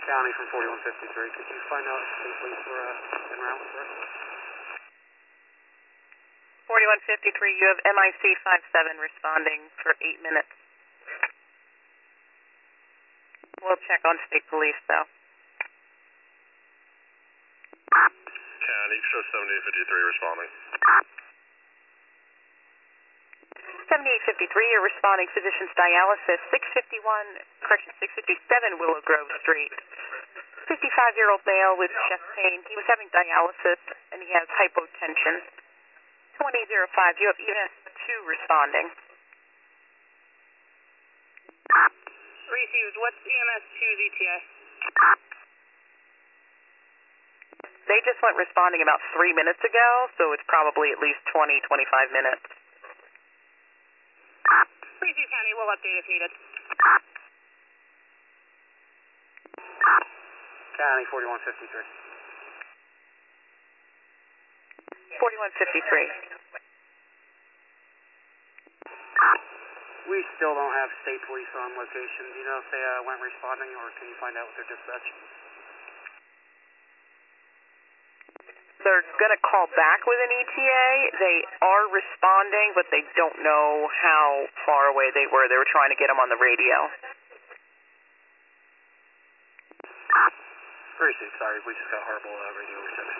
County from 4153. Could you find out if state police were en route for us? 4153, you have MIC 57 responding for 8 minutes. We'll check on state police, though. County, show 7853 responding. 7853, you're responding physician's dialysis, 657 Willow Grove Street. 55-year-old male with chest pain. He was having dialysis, and he has hypotension. 2005, you have EMS 2 responding. Received, what's EMS 2's ETA? They just went responding about 3 minutes ago, so it's probably at least 20, 25 minutes. Received, County, we'll update if needed. County 4153. 4153. We still don't have state police on location. Do you know if they went responding, or can you find out with their dispatch? They're going to call back with an ETA. They are responding, but they don't know how far away they were. They were trying to get them on the radio. Very soon, sorry. We just got horrible radio reception.